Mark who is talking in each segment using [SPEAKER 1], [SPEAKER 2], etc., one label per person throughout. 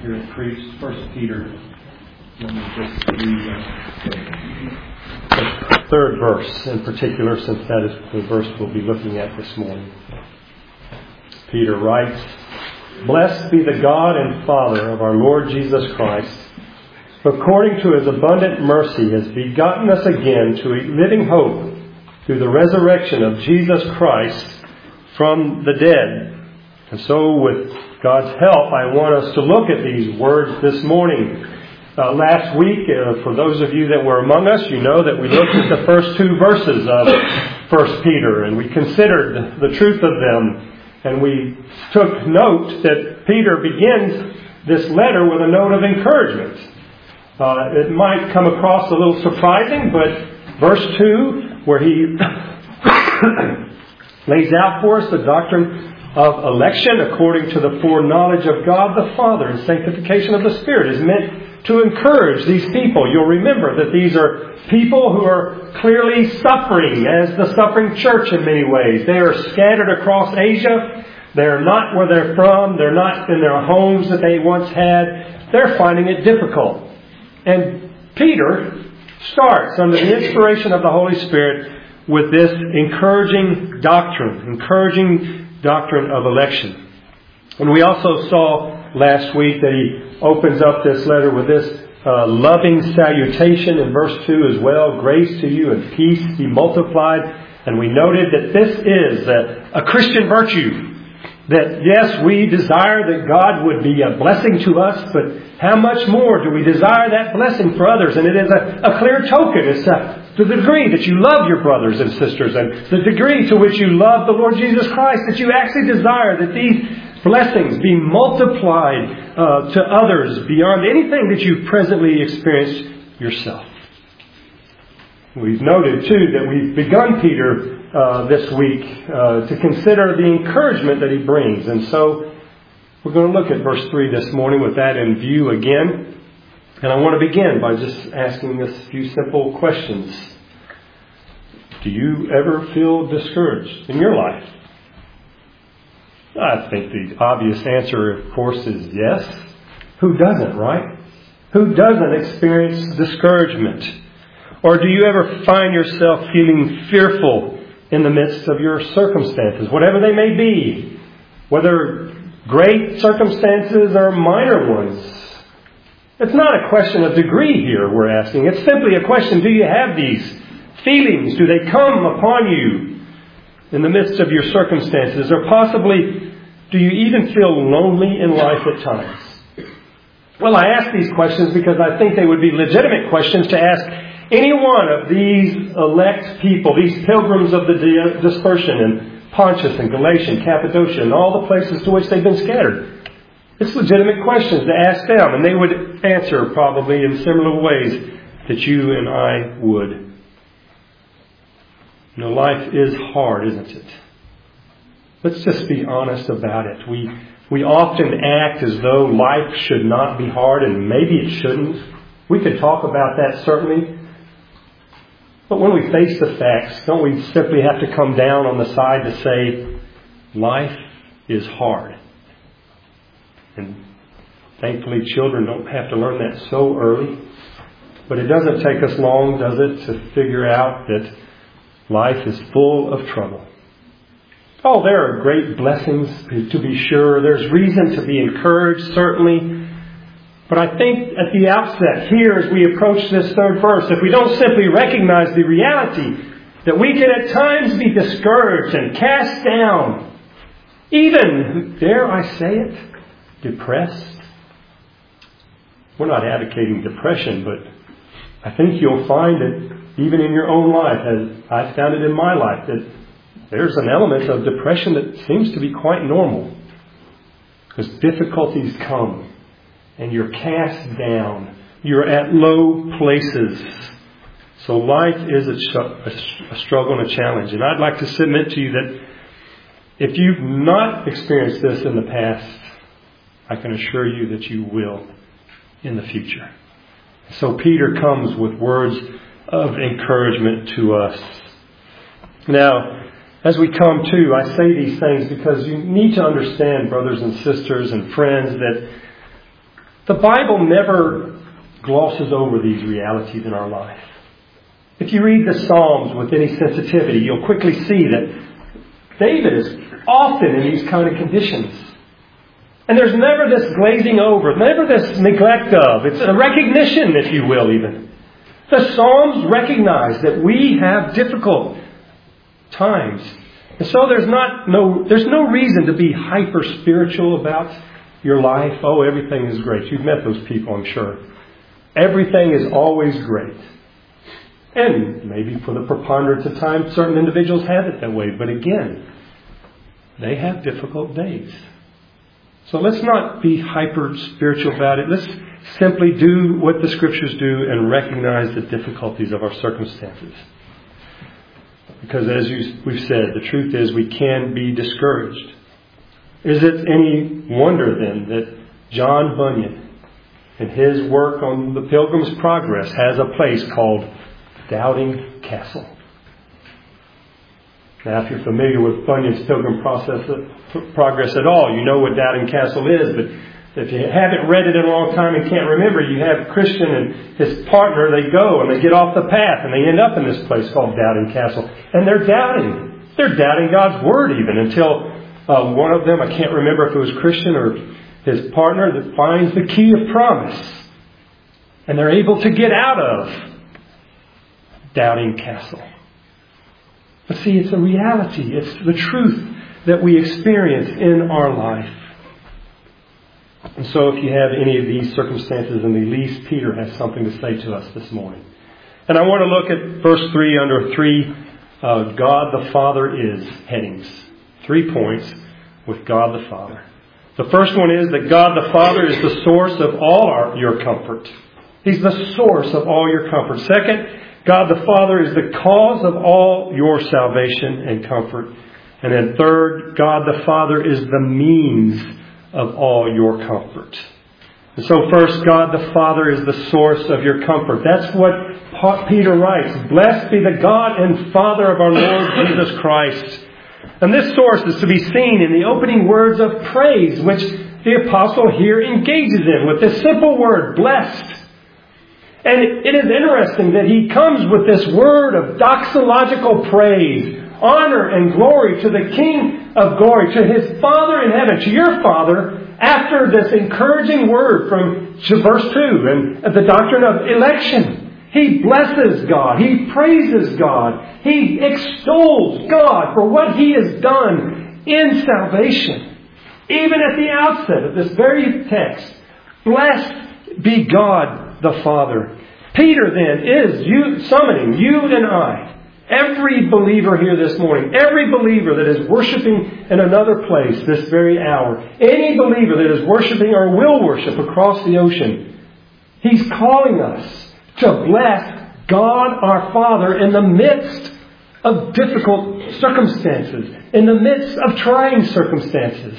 [SPEAKER 1] here at Priest, 1 Peter. Let me just read the third verse in particular, since that is the verse we'll be looking at this morning. Peter writes, "Blessed be the God and Father of our Lord Jesus Christ, who according to His abundant mercy has begotten us again to a living hope through the resurrection of Jesus Christ from the dead." And so with God's help, I want us to look at these words this morning. Last week, for those of you that were among us, you know that we looked at the first two verses of 1 Peter, and we considered the truth of them. And we took note that Peter begins this letter with a note of encouragement. It might come across a little surprising, but verse 2, where he lays out for us the doctrine of election according to the foreknowledge of God the Father and sanctification of the Spirit, is meant to encourage these people. You'll remember that these are people who are clearly suffering, as the suffering church in many ways. They are scattered across Asia. They're not where they're from. They're not in their homes that they once had. They're finding it difficult. And Peter starts under the inspiration of the Holy Spirit with this encouraging doctrine of election. And we also saw last week that he opens up this letter with this loving salutation in verse 2 as well. Grace to you and peace be multiplied. And we noted that this is a Christian virtue. That yes, we desire that God would be a blessing to us, but how much more do we desire that blessing for others? And it is a clear token. It's to the degree that you love your brothers and sisters, and the degree to which you love the Lord Jesus Christ, that you actually desire that these blessings be multiplied to others beyond anything that you've presently experienced yourself. We've noted too that we've begun Peter this week to consider the encouragement that he brings. And so we're going to look at verse 3 this morning with that in view again. And I want to begin by just asking us a few simple questions. Do you ever feel discouraged in your life? I think the obvious answer, of course, is yes. Who doesn't, right? Who doesn't experience discouragement? Or do you ever find yourself feeling fearful in the midst of your circumstances, whatever they may be, whether great circumstances or minor ones? It's not a question of degree here we're asking. It's simply a question, do you have these feelings? Do they come upon you in the midst of your circumstances? Or possibly, do you even feel lonely in life at times? Well, I ask these questions because I think they would be legitimate questions to ask any one of these elect people, these pilgrims of the dispersion in Pontus and Galatia and Cappadocia and all the places to which they've been scattered. It's legitimate questions to ask them, and they would answer probably in similar ways that you and I would. You know, life is hard, isn't it? Let's just be honest about it. We often act as though life should not be hard, and maybe it shouldn't. We could talk about that, certainly. But when we face the facts, don't we simply have to come down on the side to say, life is hard? And thankfully, children don't have to learn that so early. But it doesn't take us long, does it, to figure out that life is full of trouble. Oh, there are great blessings, to be sure. There's reason to be encouraged, certainly. But I think at the outset here, as we approach this third verse, if we don't simply recognize the reality that we can at times be discouraged and cast down, even, dare I say it, depressed. We're not advocating depression, but I think you'll find that even in your own life, as I found it in my life, that there's an element of depression that seems to be quite normal. Because difficulties come and you're cast down. You're at low places. So life is a struggle and a challenge. And I'd like to submit to you that if you've not experienced this in the past, I can assure you that you will in the future. So Peter comes with words of encouragement to us. Now, as we come to, I say these things because you need to understand, brothers and sisters and friends, that The Bible never glosses over these realities in our life. If you read the Psalms with any sensitivity, you'll quickly see that David is often in these kind of conditions. And there's never this glazing over, never this neglect of. It's a recognition, if you will, even. The Psalms recognize that we have difficult times. And so there's no reason to be hyper-spiritual about your life. Oh, everything is great. You've met those people, I'm sure. Everything is always great. And maybe for the preponderance of time, certain individuals have it that way. But again, they have difficult days. So let's not be hyper-spiritual about it. Let's simply do what the Scriptures do and recognize the difficulties of our circumstances. Because as we've said, the truth is we can be discouraged. Is it any wonder then that John Bunyan, in his work on the Pilgrim's Progress, has a place called Doubting Castle? Now, if you're familiar with Bunyan's Pilgrim Progress at all, you know what Doubting Castle is. But if you haven't read it in a long time and can't remember, you have Christian and his partner, they go and they get off the path and they end up in this place called Doubting Castle. And they're doubting. They're doubting God's Word even until one of them, I can't remember if it was Christian or his partner, that finds the key of promise. And they're able to get out of Doubting Castle. But see, it's a reality. It's the truth that we experience in our life. And so if you have any of these circumstances in the least, Peter has something to say to us this morning. And I want to look at verse 3 under 3, God the Father is headings. 3 points with God the Father. The first one is that God the Father is the source of all your comfort. He's the source of all your comfort. Second, God the Father is the cause of all your salvation and comfort. And then third, God the Father is the means of all your comfort. And so first, God the Father is the source of your comfort. That's what Peter writes. Blessed be the God and Father of our Lord Jesus Christ. And this source is to be seen in the opening words of praise, which the apostle here engages in with this simple word, blessed. And it is interesting that he comes with this word of doxological praise, honor and glory to the King of glory, to his Father in heaven, to your Father, after this encouraging word from verse 2 and the doctrine of election. He blesses God. He praises God. He extols God for what He has done in salvation. Even at the outset of this very text, blessed be God the Father. Peter then is summoning you and I, every believer here this morning, every believer that is worshiping in another place this very hour, any believer that is worshiping or will worship across the ocean, he's calling us to bless God our Father in the midst of difficult circumstances, in the midst of trying circumstances.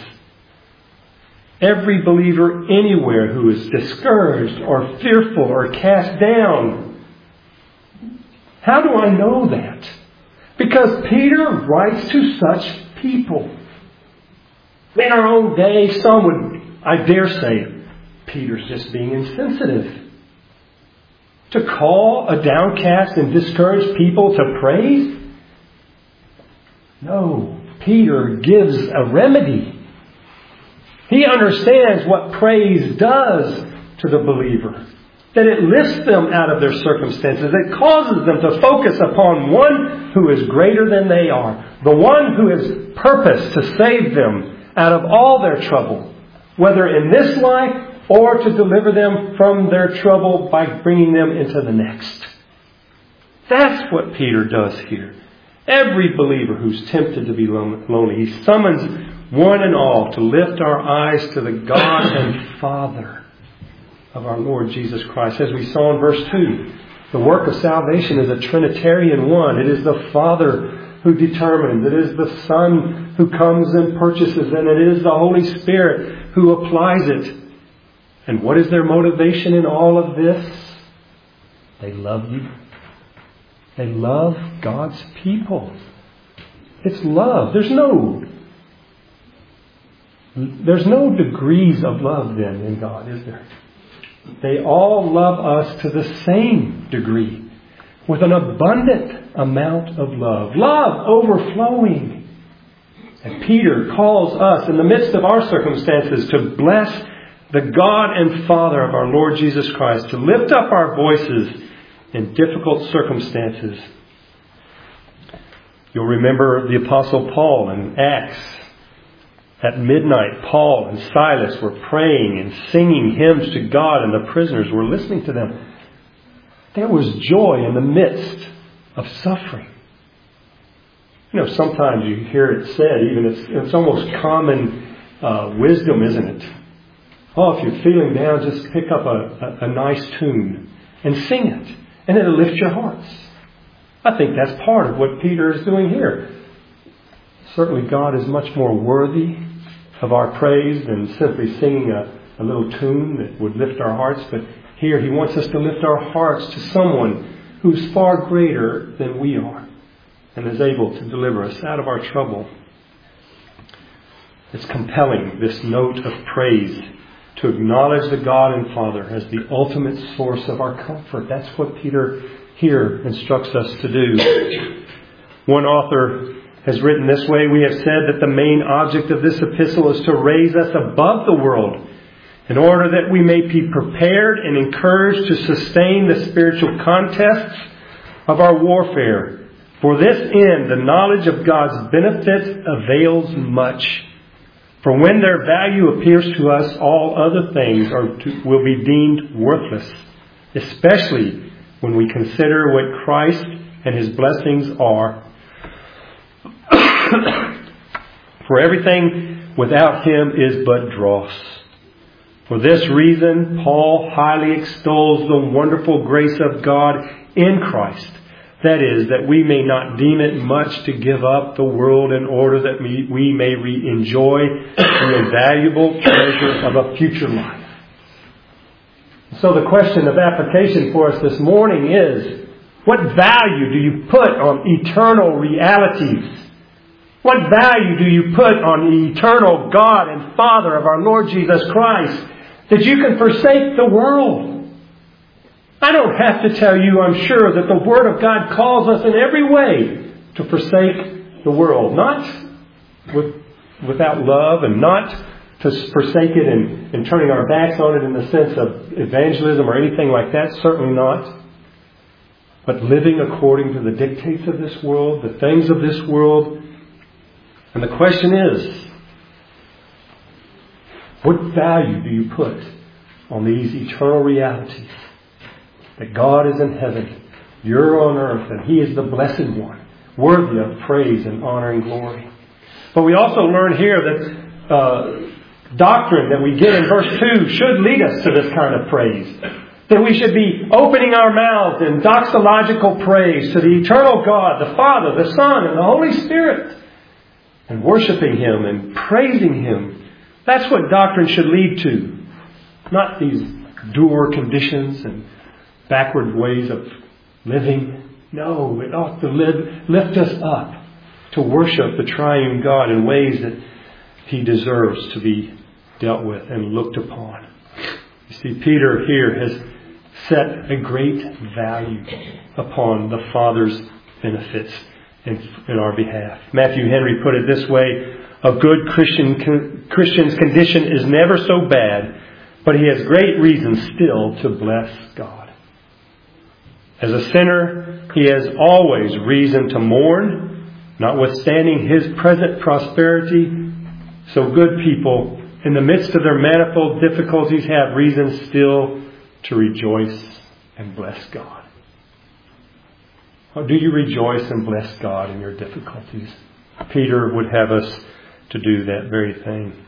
[SPEAKER 1] Every believer anywhere who is discouraged or fearful or cast down. How do I know that? Because Peter writes to such people. In our own day, some would, I dare say, Peter's just being insensitive. To call a downcast and discouraged people to praise? No, Peter gives a remedy. He understands what praise does to the believer. That it lifts them out of their circumstances. It causes them to focus upon one who is greater than they are. The one who has purposed to save them out of all their trouble. Whether in this life or to deliver them from their trouble by bringing them into the next. That's what Peter does here. Every believer who's tempted to be lonely, he summons one and all to lift our eyes to the God and Father of our Lord Jesus Christ. As we saw in verse 2, the work of salvation is a Trinitarian one. It is the Father who determines. It is the Son who comes and purchases. And it is the Holy Spirit who applies it. And what is their motivation in all of this? They love you. They love God's people. It's love. There's no degrees of love then in God, is there? They all love us to the same degree, with an abundant amount of love. Love overflowing. And Peter calls us, in the midst of our circumstances, to bless the God and Father of our Lord Jesus Christ, to lift up our voices in difficult circumstances. You'll remember the Apostle Paul in Acts. At midnight, Paul and Silas were praying and singing hymns to God, and the prisoners were listening to them. There was joy in the midst of suffering. You know, sometimes you hear it said, even it's almost common wisdom, isn't it? Oh, if you're feeling down, just pick up a nice tune and sing it, and it'll lift your hearts. I think that's part of what Peter is doing here. Certainly God is much more worthy of our praise than simply singing a little tune that would lift our hearts. But here he wants us to lift our hearts to someone who's far greater than we are and is able to deliver us out of our trouble. It's compelling, this note of praise, to acknowledge the God and Father as the ultimate source of our comfort. That's what Peter here instructs us to do. One author has written this way: we have said that the main object of this epistle is to raise us above the world in order that we may be prepared and encouraged to sustain the spiritual contests of our warfare. For this end, the knowledge of God's benefit avails much. For when their value appears to us, all other things will be deemed worthless, especially when we consider what Christ and His blessings are. For everything without Him is but dross. For this reason, Paul highly extols the wonderful grace of God in Christ. That is, that we may not deem it much to give up the world in order that we may enjoy the invaluable treasure of a future life. So the question of application for us this morning is, what value do you put on eternal realities? What value do you put on the eternal God and Father of our Lord Jesus Christ, that you can forsake the world? I don't have to tell you, I'm sure, that the Word of God calls us in every way to forsake the world. Not without love, and not to forsake it and turning our backs on it in the sense of evangelism or anything like that. Certainly not. But living according to the dictates of this world, the things of this world. And the question is, what value do you put on these eternal realities? That God is in heaven, you're on earth, and He is the blessed one, worthy of praise and honor and glory. But we also learn here that doctrine that we get in verse 2 should lead us to this kind of praise. That we should be opening our mouths in doxological praise to the eternal God, the Father, the Son, and the Holy Spirit, and worshiping Him and praising Him. That's what doctrine should lead to. Not these dour conditions and backward ways of living. No, it ought to lift us up to worship the triune God in ways that He deserves to be dealt with and looked upon. You see, Peter here has set a great value upon the Father's benefits in our behalf. Matthew Henry put it this way: a good Christian's condition is never so bad, but he has great reason still to bless God. As a sinner, he has always reason to mourn, notwithstanding his present prosperity. So good people, in the midst of their manifold difficulties, have reason still to rejoice and bless God. How do you rejoice and bless God in your difficulties? Peter would have us to do that very thing.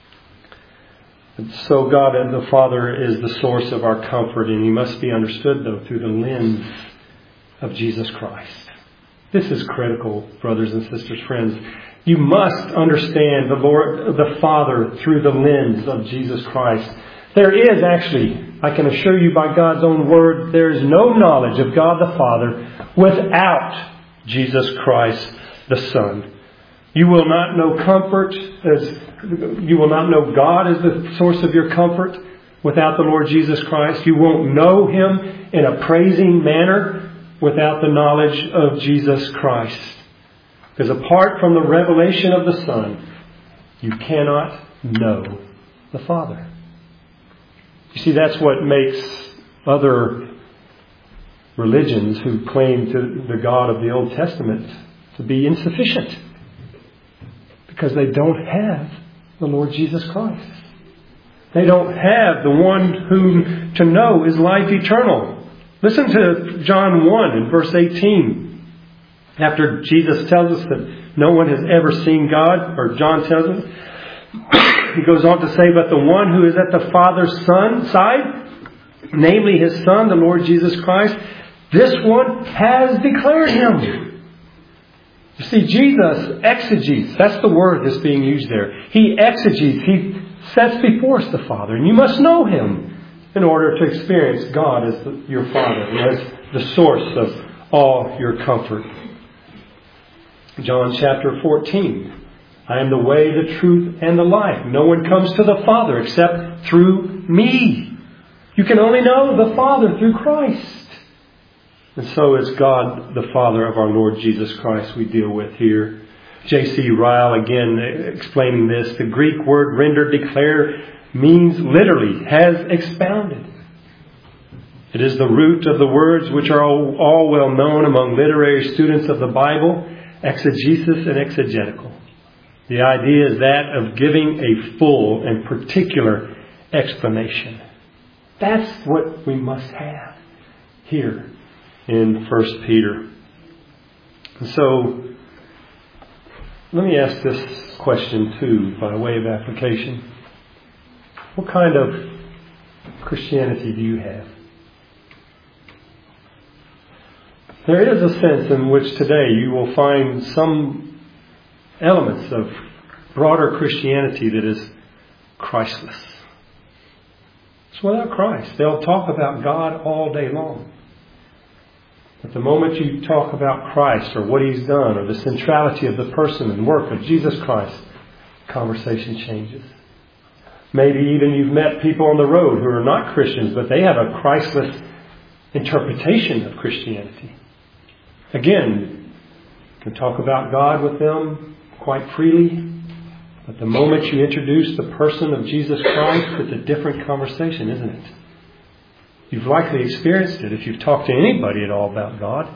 [SPEAKER 1] And so God and the Father is the source of our comfort, and He must be understood, though, through the lens of Jesus Christ. This is critical, brothers and sisters, friends. You must understand the Lord, the Father, through the lens of Jesus Christ. There is actually, I can assure you by God's own word, there is no knowledge of God the Father without Jesus Christ the Son. You will not know comfort, you will not know God as the source of your comfort without the Lord Jesus Christ. You won't know Him in a praising manner without the knowledge of Jesus Christ. Because apart from the revelation of the Son, you cannot know the Father. You see, that's what makes other religions who claim to the God of the Old Testament to be insufficient. Because they don't have the Lord Jesus Christ. They don't have the one whom to know is life eternal. Listen to John 1 and verse 18. After Jesus tells us that no one has ever seen God, or John tells us, he goes on to say, but the one who is at the Father's side, namely His Son, the Lord Jesus Christ, this one has declared Him. You see, Jesus exegetes. That's the word that's being used there. He exegetes. He sets before us the Father. And you must know Him in order to experience God as your Father and as the source of all your comfort. John chapter 14. I am the way, the truth, and the life. No one comes to the Father except through me. You can only know the Father through Christ. And so is God the Father of our Lord Jesus Christ we deal with here. J.C. Ryle, again, explaining this. The Greek word rendered declare means literally, has expounded. It is the root of the words which are all well known among literary students of the Bible, exegesis and exegetical. The idea is that of giving a full and particular explanation. That's what we must have here in 1 Peter. And so, let me ask this question too, by way of application. What kind of Christianity do you have? There is a sense in which today you will find some elements of broader Christianity that is Christless. It's without Christ. They'll talk about God all day long. But the moment you talk about Christ or what He's done or the centrality of the person and work of Jesus Christ, conversation changes. Maybe even you've met people on the road who are not Christians, but they have a Christless interpretation of Christianity. Again, you can talk about God with them quite freely, but the moment you introduce the person of Jesus Christ, it's a different conversation, isn't it? You've likely experienced it if you've talked to anybody at all about God.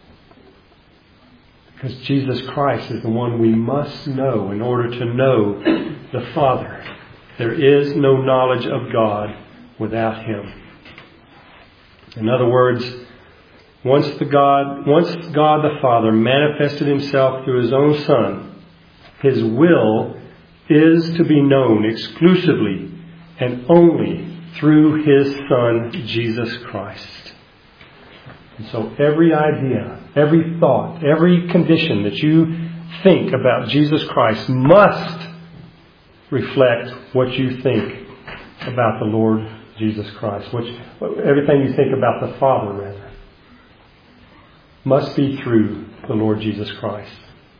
[SPEAKER 1] Because Jesus Christ is the one we must know in order to know the Father. There is no knowledge of God without Him. In other words, once God the Father manifested Himself through His own Son, His will is to be known exclusively and only through His Son, Jesus Christ. And so every idea, every thought, every condition that you think about Jesus Christ must reflect what you think about the Lord Jesus Christ. Everything you think about the Father, rather, must be through the Lord Jesus Christ.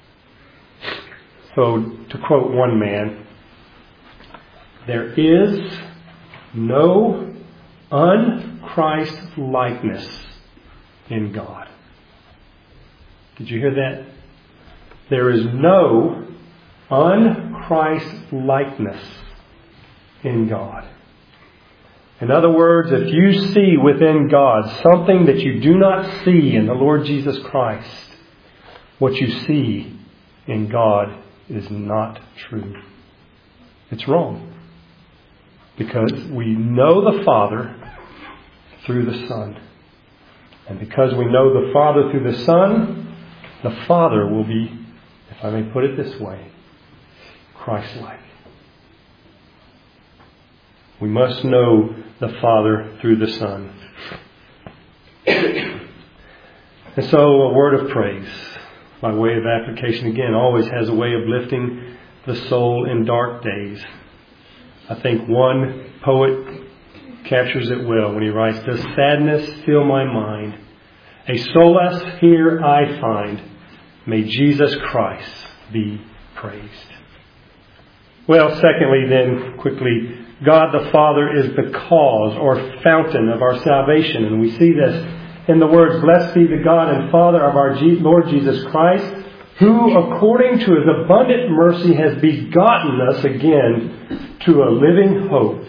[SPEAKER 1] So, to quote one man, there is no un-Christ-likeness in God. Did you hear that? There is no un-Christ-likeness in God. In other words, if you see within God something that you do not see in the Lord Jesus Christ, what you see in God is not true. It's wrong. Because we know the Father through the Son. And because we know the Father through the Son, the Father will be, if I may put it this way, Christ-like. We must know the Father through the Son. And so a word of praise, by way of application, again, always has a way of lifting the soul in dark days. I think one poet captures it well when he writes, "Does sadness fill my mind? A solace here I find. May Jesus Christ be praised." Well, secondly then, quickly, God the Father is the cause or fountain of our salvation. And we see this in the words, "Blessed be the God and Father of our Lord Jesus Christ, who according to His abundant mercy has begotten us again to a living hope."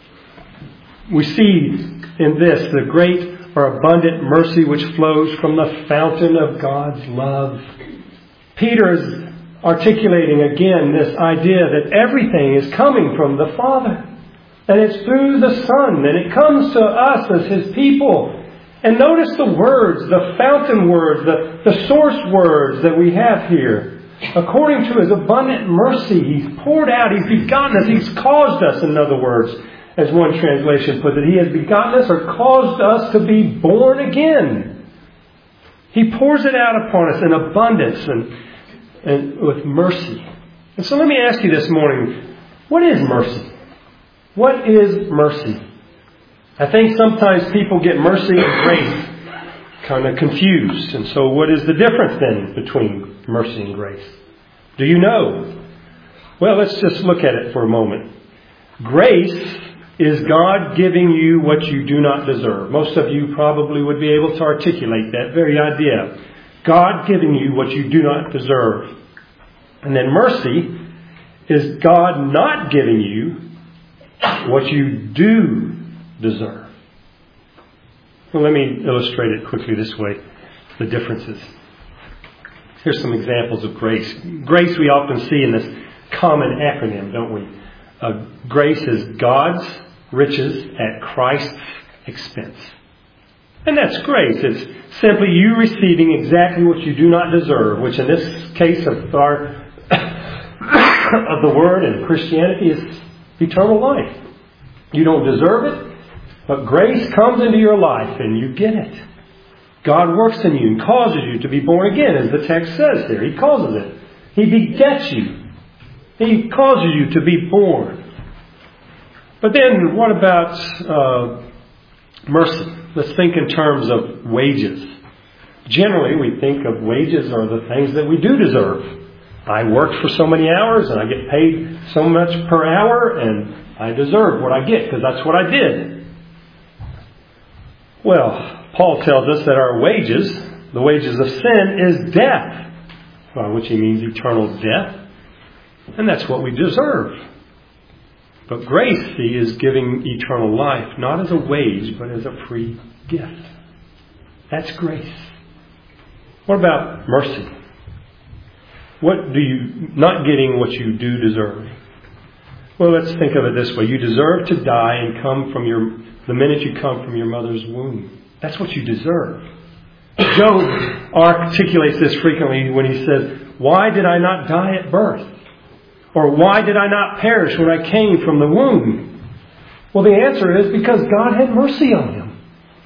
[SPEAKER 1] We see in this the great or abundant mercy which flows from the fountain of God's love. Peter is articulating again this idea that everything is coming from the Father. And it's through the Son, and it comes to us as His people. And notice the words, the fountain words, the source words that we have here. According to His abundant mercy, He's poured out, He's begotten us, He's caused us, in other words, as one translation puts it. He has begotten us or caused us to be born again. He pours it out upon us in abundance and with mercy. And so let me ask you this morning, what is mercy? What is mercy? I think sometimes people get mercy and grace kind of confused. And so what is the difference then between mercy and grace? Do you know? Well, let's just look at it for a moment. Grace is God giving you what you do not deserve. Most of you probably would be able to articulate that very idea. God giving you what you do not deserve. And then mercy is God not giving you what you do deserve. Well, let me illustrate it quickly this way, the differences. Here's some examples of grace. Grace we often see in this common acronym, don't we? Grace is God's riches at Christ's expense. And that's grace. It's simply you receiving exactly what you do not deserve, which in this case of our of the Word and Christianity is eternal life. You don't deserve it, but grace comes into your life and you get it. God works in you and causes you to be born again, as the text says there. He causes it. He begets you. He causes you to be born. But then what about mercy? Let's think in terms of wages. Generally, we think of wages are the things that we do deserve. I worked for so many hours and I get paid so much per hour and I deserve what I get because that's what I did. Well, Paul tells us that our wages, the wages of sin, is death, by which he means eternal death. And that's what we deserve. But grace, see, is giving eternal life, not as a wage, but as a free gift. That's grace. What about mercy? What do you, not getting what you do deserve? Well, let's think of it this way. You deserve to die and come from the minute you come from your mother's womb. That's what you deserve. Job articulates this frequently when he says, "Why did I not die at birth? Or why did I not perish when I came from the womb?" Well, the answer is because God had mercy on him.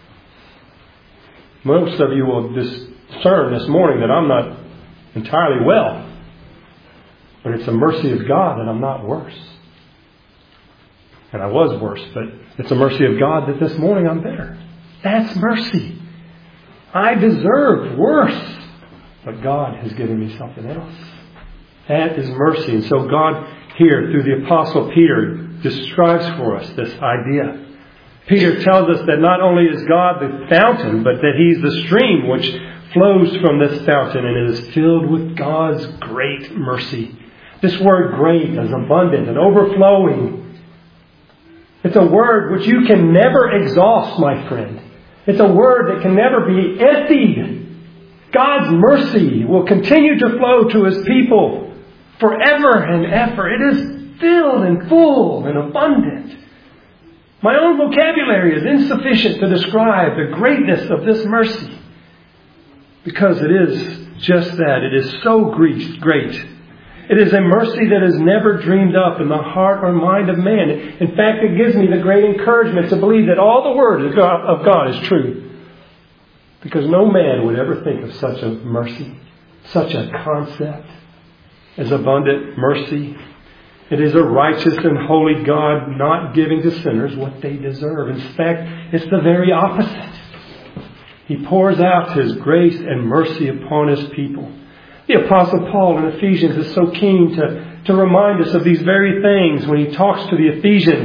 [SPEAKER 1] Most of you will discern this morning that I'm not entirely well. But it's the mercy of God that I'm not worse. And I was worse, but it's the mercy of God that this morning I'm better. That's mercy. I deserved worse, but God has given me something else. That is mercy. And so God here, through the Apostle Peter, describes for us this idea. Peter tells us that not only is God the fountain, but that He's the stream which flows from this fountain and it is filled with God's great mercy. This word great is abundant and overflowing. It's a word which you can never exhaust, my friend. It's a word that can never be emptied. God's mercy will continue to flow to His people forever and ever. It is filled and full and abundant. My own vocabulary is insufficient to describe the greatness of this mercy. Because it is just that. It is so great. It is a mercy that is never dreamed up in the heart or mind of man. In fact, it gives me the great encouragement to believe that all the Word of God is true. Because no man would ever think of such a mercy, such a concept as abundant mercy. It is a righteous and holy God not giving to sinners what they deserve. In fact, it's the very opposite. He pours out His grace and mercy upon His people. The Apostle Paul in Ephesians is so keen to remind us of these very things when he talks to the Ephesians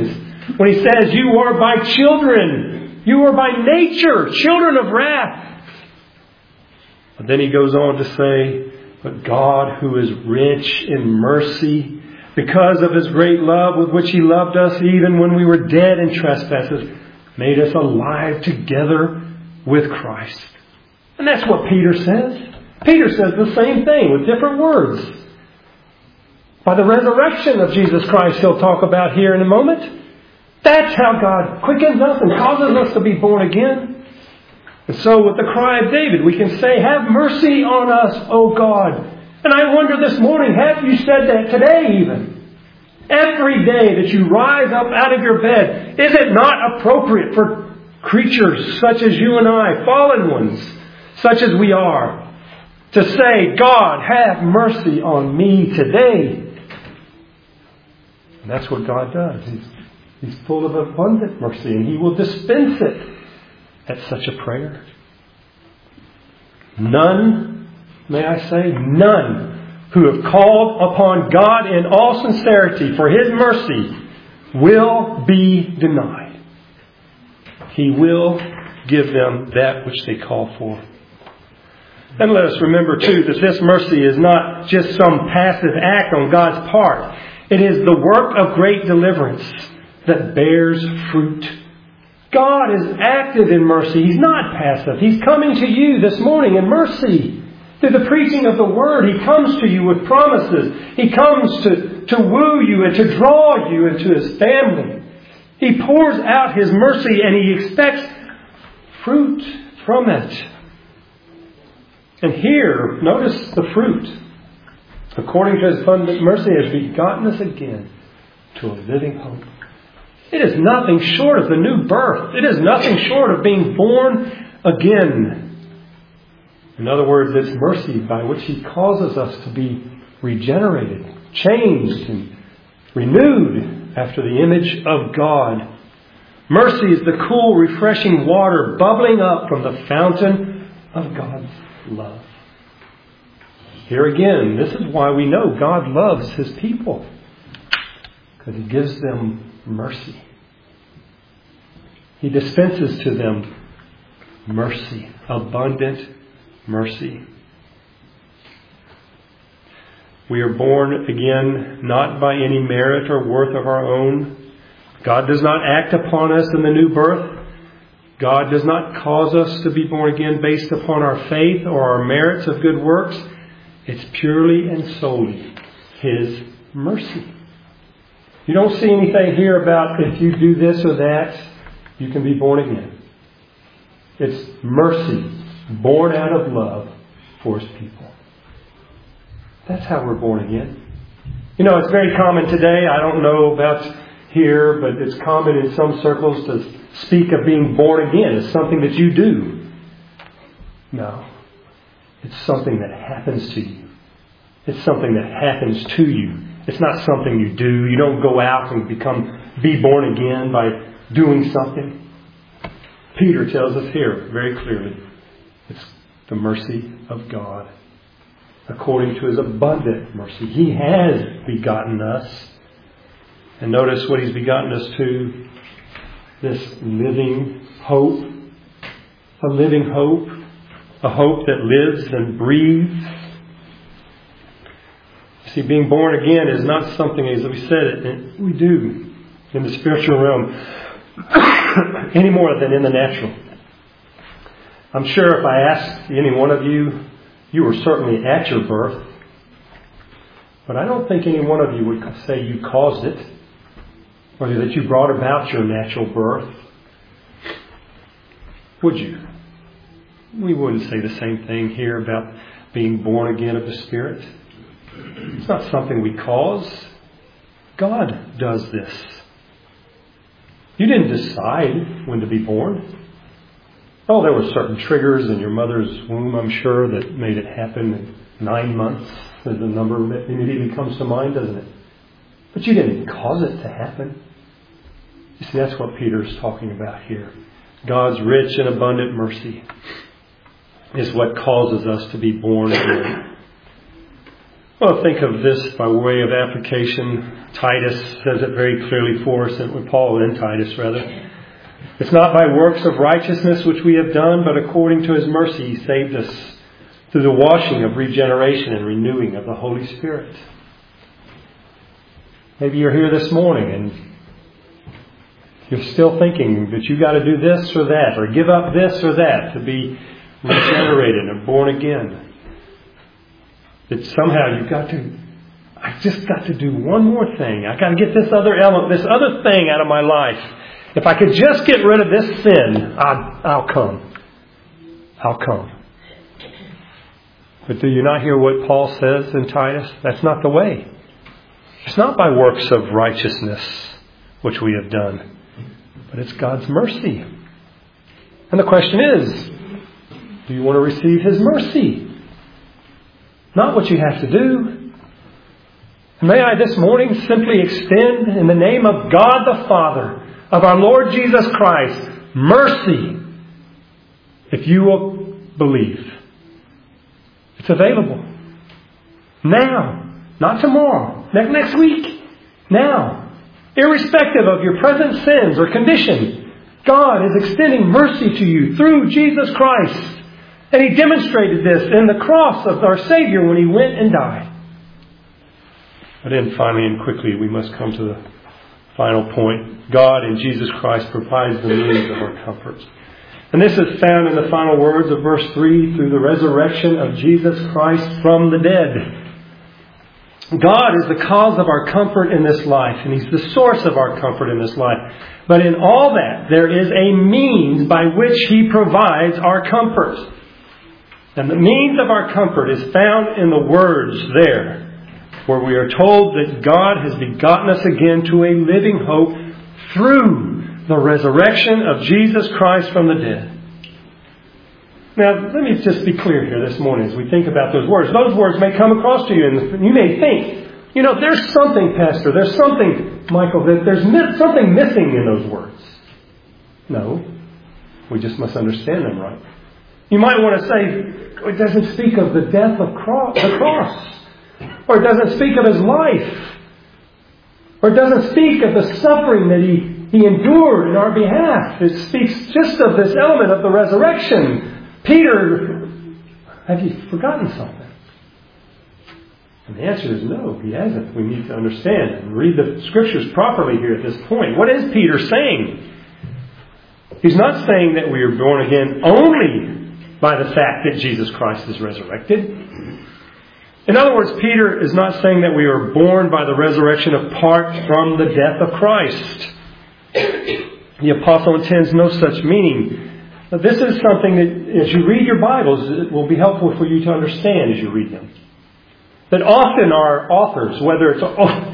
[SPEAKER 1] when he says, you are by children. You are by nature children of wrath. But then he goes on to say, but God, who is rich in mercy, because of His great love with which He loved us even when we were dead in trespasses, made us alive together with Christ. And that's what Peter says. Peter says the same thing with different words. By the resurrection of Jesus Christ, he'll talk about here in a moment. That's how God quickens us and causes us to be born again. And so with the cry of David, we can say, have mercy on us, O God. And I wonder this morning, have you said that today even? Every day that you rise up out of your bed, is it not appropriate for creatures such as you and I, fallen ones, such as we are, to say, God, have mercy on me today? And that's what God does. He's full of abundant mercy, and He will dispense it at such a prayer. None, may I say, none who have called upon God in all sincerity for His mercy will be denied. He will give them that which they call for. And let us remember too that this mercy is not just some passive act on God's part. It is the work of great deliverance that bears fruit. God is active in mercy. He's not passive. He's coming to you this morning in mercy. Through the preaching of the Word, He comes to you with promises. He comes to woo you and to draw you into His family. He pours out His mercy and He expects fruit from it. And here, notice the fruit. According to His abundant mercy, has begotten us again to a living hope. It is nothing short of the new birth. It is nothing short of being born again. In other words, it's mercy by which He causes us to be regenerated, changed, and renewed after the image of God. Mercy is the cool, refreshing water bubbling up from the fountain of God's love. Here again, this is why we know God loves His people. Because He gives them mercy. He dispenses to them mercy, abundant mercy. We are born again not by any merit or worth of our own. God does not act upon us in the new birth. God does not cause us to be born again based upon our faith or our merits of good works. It's purely and solely His mercy. You don't see anything here about if you do this or that, you can be born again. It's mercy born out of love for His people. That's how we're born again. You know, it's very common today. I don't know about here, but it's common in some circles to speak of being born again as something that you do. No. It's something that happens to you. It's something that happens to you. It's not something you do. You don't go out and be born again by doing something. Peter tells us here very clearly, it's the mercy of God. According to His abundant mercy, He has begotten us. And notice what He's begotten us to. This living hope. A living hope. A hope that lives and breathes. See, being born again is not something, as we said, we do in the spiritual realm any more than in the natural. I'm sure if I asked any one of you, you were certainly at your birth. But I don't think any one of you would say you caused it, or that you brought about your natural birth. Would you? We wouldn't say the same thing here about being born again of the Spirit. It's not something we cause. God does this. You didn't decide when to be born. Oh, there were certain triggers in your mother's womb, I'm sure, that made it happen in 9 months. There's a number that immediately comes to mind, doesn't it? But you didn't cause it to happen. You see, that's what Peter's talking about here. God's rich and abundant mercy is what causes us to be born again. Well, think of this by way of application. Titus says it very clearly for us, and Paul in Titus rather. It's not by works of righteousness which we have done, but according to His mercy He saved us through the washing of regeneration and renewing of the Holy Spirit. Maybe you're here this morning and you're still thinking that you got to do this or that, or give up this or that to be regenerated and born again. That somehow I just got to do one more thing. I got to get this other element, this other thing out of my life. If I could just get rid of this sin, I'll come. I'll come. But do you not hear what Paul says in Titus? That's not the way. It's not by works of righteousness which we have done, but it's God's mercy. And the question is, do you want to receive His mercy? Not what you have to do. May I this morning simply extend in the name of God the Father, of our Lord Jesus Christ, mercy, if you will believe. It's available. Now. Not tomorrow. Next week. Now. Irrespective of your present sins or condition, God is extending mercy to you through Jesus Christ. And He demonstrated this in the cross of our Savior when He went and died. But then finally and quickly we must come to the final point. God in Jesus Christ provides the means of our comfort. And this is found in the final words of verse 3, through the resurrection of Jesus Christ from the dead. God is the cause of our comfort in this life, and He's the source of our comfort in this life. But in all that, there is a means by which He provides our comfort. And the means of our comfort is found in the words there, where we are told that God has begotten us again to a living hope through the resurrection of Jesus Christ from the dead. Now, let me just be clear here this morning as we think about those words. Those words may come across to you and you may think, there's something, Pastor, there's something, Michael, that there's something missing in those words. No, we just must understand them right. You might want to say, it doesn't speak of the death of the cross. Or it doesn't speak of His life. Or it doesn't speak of the suffering that He endured in our behalf. It speaks just of this element of the resurrection. Peter, have you forgotten something? And the answer is no, he hasn't. We need to understand and read the Scriptures properly here at this point. What is Peter saying? He's not saying that we are born again only by the fact that Jesus Christ is resurrected. In other words, Peter is not saying that we are born by the resurrection apart from the death of Christ. The apostle intends no such meaning. But this is something that, as you read your Bibles, it will be helpful for you to understand as you read them. That often our authors, whether it's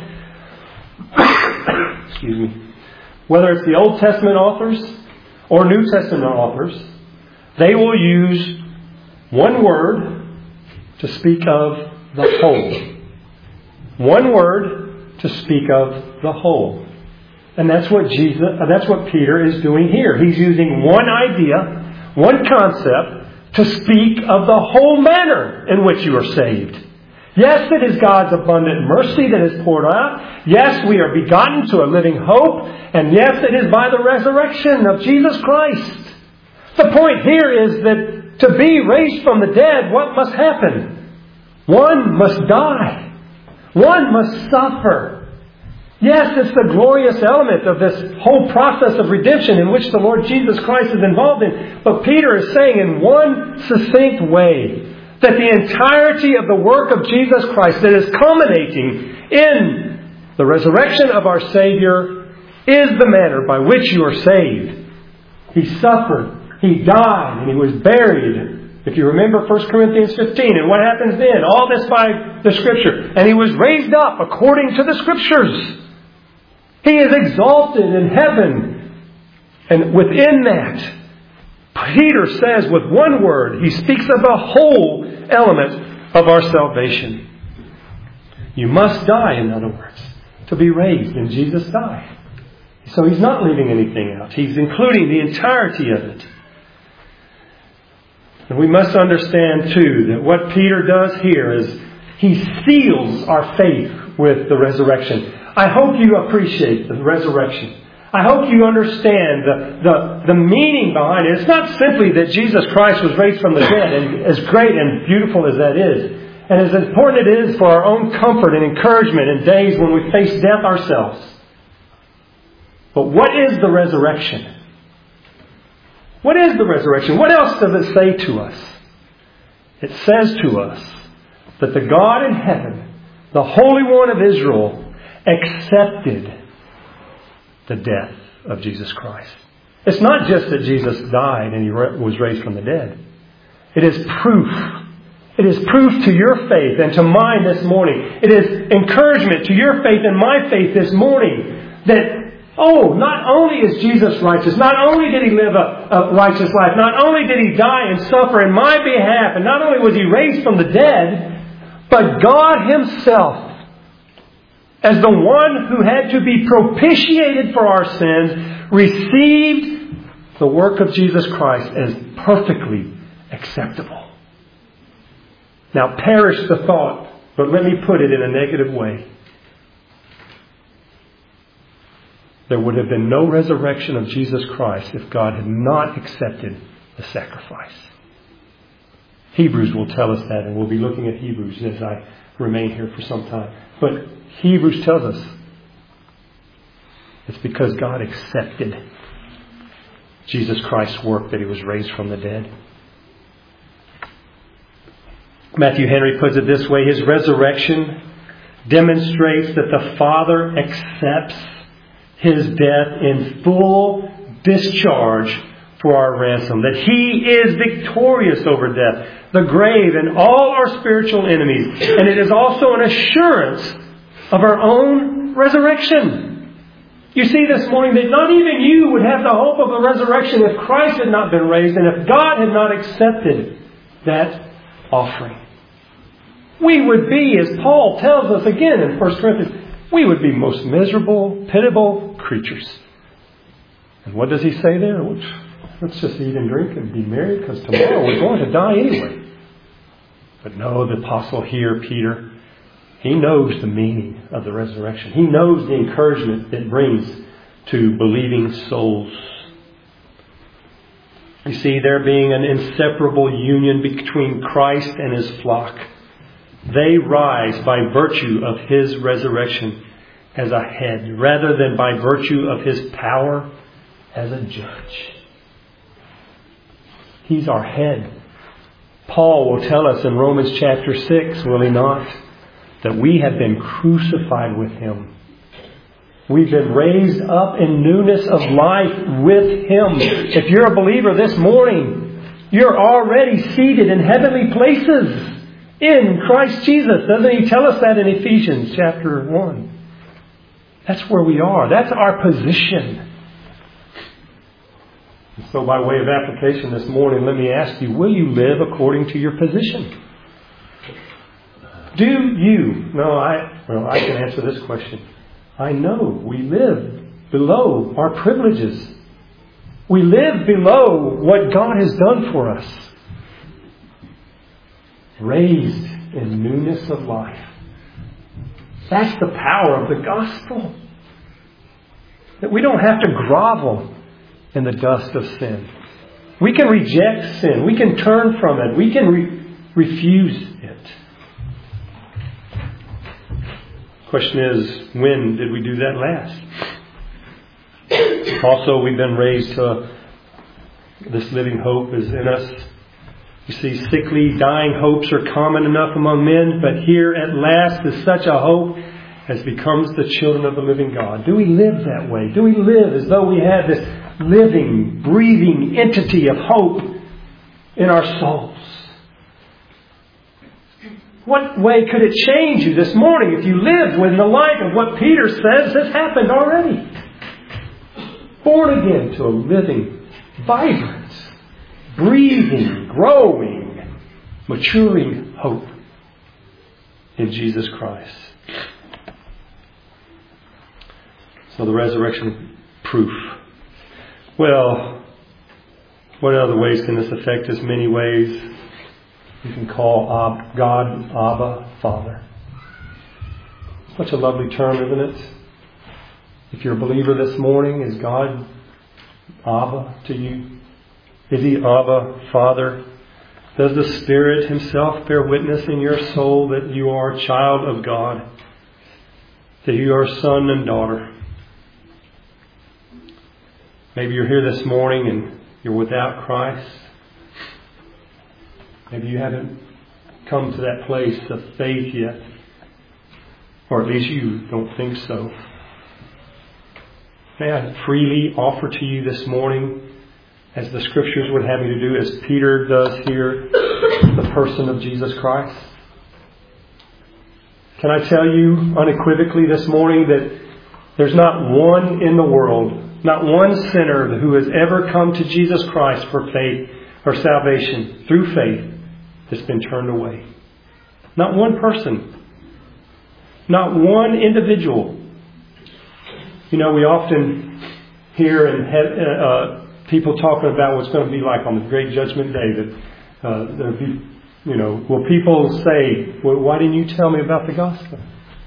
[SPEAKER 1] the Old Testament authors or New Testament authors, they will use one word to speak of the whole. One word to speak of the whole. And that's what Peter is doing here. He's using one idea, one concept, to speak of the whole manner in which you are saved. Yes, it is God's abundant mercy that is poured out. Yes, we are begotten to a living hope. And yes, it is by the resurrection of Jesus Christ. The point here is that to be raised from the dead, what must happen? One must die. One must suffer. Yes, it's the glorious element of this whole process of redemption in which the Lord Jesus Christ is involved in. But Peter is saying in one succinct way that the entirety of the work of Jesus Christ that is culminating in the resurrection of our Savior is the manner by which you are saved. He suffered, He died, and He was buried. If you remember 1 Corinthians 15, and what happens then? All this by the Scripture. And He was raised up according to the Scriptures. He is exalted in heaven. And within that, Peter says with one word, he speaks of the whole element of our salvation. You must die, in other words, to be raised. And Jesus died. So He's not leaving anything out. He's including the entirety of it. And we must understand, too, that what Peter does here is He seals our faith with the resurrection. I hope you appreciate the resurrection. I hope you understand the meaning behind it. It's not simply that Jesus Christ was raised from the dead, and as great and beautiful as that is, and as important it is for our own comfort and encouragement in days when we face death ourselves. But what is the resurrection? What is the resurrection? What else does it say to us? It says to us that the God in heaven, the Holy One of Israel, accepted the death of Jesus Christ. It's not just that Jesus died and He was raised from the dead. It is proof. It is proof to your faith and to mine this morning. It is encouragement to your faith and my faith this morning that, not only is Jesus righteous, not only did He live a righteous life, not only did He die and suffer in my behalf, and not only was He raised from the dead, but God Himself, as the one who had to be propitiated for our sins, received the work of Jesus Christ as perfectly acceptable. Now perish the thought, but let me put it in a negative way. There would have been no resurrection of Jesus Christ if God had not accepted the sacrifice. Hebrews will tell us that, and we'll be looking at Hebrews as I remain here for some time. But Hebrews tells us it's because God accepted Jesus Christ's work that He was raised from the dead. Matthew Henry puts it this way: His resurrection demonstrates that the Father accepts His death in full discharge for our ransom. That He is victorious over death, the grave, and all our spiritual enemies. And it is also an assurance of our own resurrection. You see this morning that not even you would have the hope of a resurrection if Christ had not been raised and if God had not accepted that offering. We would be, as Paul tells us again in 1 Corinthians, we would be most miserable, pitiable creatures. And what does he say there? Let's just eat and drink and be merry because tomorrow we're going to die anyway. But no, the apostle here, Peter, he knows the meaning of the resurrection. He knows the encouragement it brings to believing souls. You see, there being an inseparable union between Christ and His flock, they rise by virtue of His resurrection as a head, rather than by virtue of His power as a judge. He's our head. Paul will tell us in Romans chapter 6, will he not, that we have been crucified with Him. We've been raised up in newness of life with Him. If you're a believer this morning, you're already seated in heavenly places in Christ Jesus. Doesn't He tell us that in Ephesians chapter 1? That's where we are. That's our position. And so by way of application this morning, let me ask you, will you live according to your position? Do you? I can answer this question. I know we live below our privileges. We live below what God has done for us. Raised in newness of life. That's the power of the gospel. That we don't have to grovel in the dust of sin. We can reject sin. We can turn from it. We can refuse it. Question is, when did we do that last? Also, we've been raised to this living hope is in us. You see, sickly, dying hopes are common enough among men, but here at last is such a hope as becomes the children of the living God. Do we live that way? Do we live as though we have this living, breathing entity of hope in our souls? What way could it change you this morning if you lived within the light of what Peter says has happened already? Born again to a living, vibrant, breathing, growing, maturing hope in Jesus Christ. So the resurrection proof. Well, what other ways can this affect us? Many ways. You can call God Abba, Father. Such a lovely term, isn't it? If you're a believer this morning, is God Abba to you? Is He Abba, Father? Does the Spirit Himself bear witness in your soul that you are a child of God? That you are son and daughter? Maybe you're here this morning and you're without Christ. Maybe you haven't come to that place of faith yet. Or at least you don't think so. May I freely offer to you this morning, as the Scriptures would have me to do, as Peter does here, the person of Jesus Christ. Can I tell you unequivocally this morning that there's not one in the world, not one sinner who has ever come to Jesus Christ for faith or salvation through faith that's been turned away. Not one person. Not one individual. You know, we often hear people talking about what's going to be like on the Great Judgment Day. That there'll be, will people say, "Well, why didn't you tell me about the gospel?"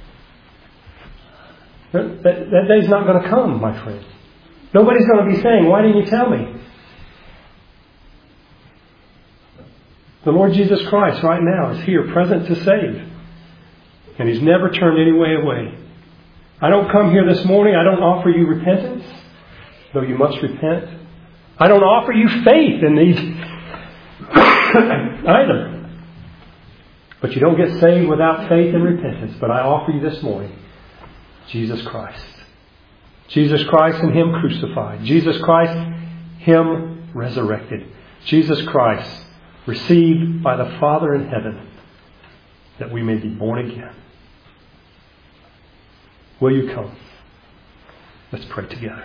[SPEAKER 1] That day's not going to come, my friend. Nobody's going to be saying, "Why didn't you tell me?" The Lord Jesus Christ right now is here, present to save. And He's never turned any way away. I don't come here this morning, I don't offer you repentance, though you must repent. I don't offer you faith in these either. But you don't get saved without faith and repentance. But I offer you this morning Jesus Christ. Jesus Christ and Him crucified. Jesus Christ, Him resurrected. Jesus Christ received by the Father in heaven, that we may be born again. Will you come? Let's pray together.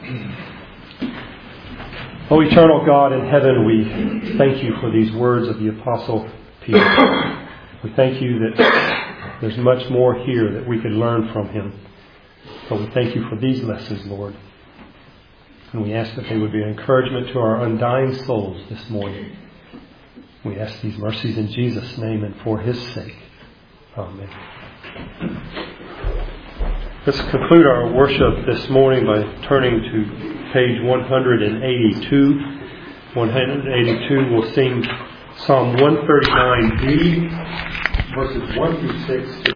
[SPEAKER 1] Oh, eternal God in heaven, we thank you for these words of the Apostle Peter. We thank you that there's much more here that we could learn from him. But we thank you for these lessons, Lord. And we ask that they would be an encouragement to our undying souls this morning. We ask these mercies in Jesus' name and for His sake. Amen. Let's conclude our worship this morning by turning to page 182. 182, we'll sing Psalm 139b, verses 1 through 6.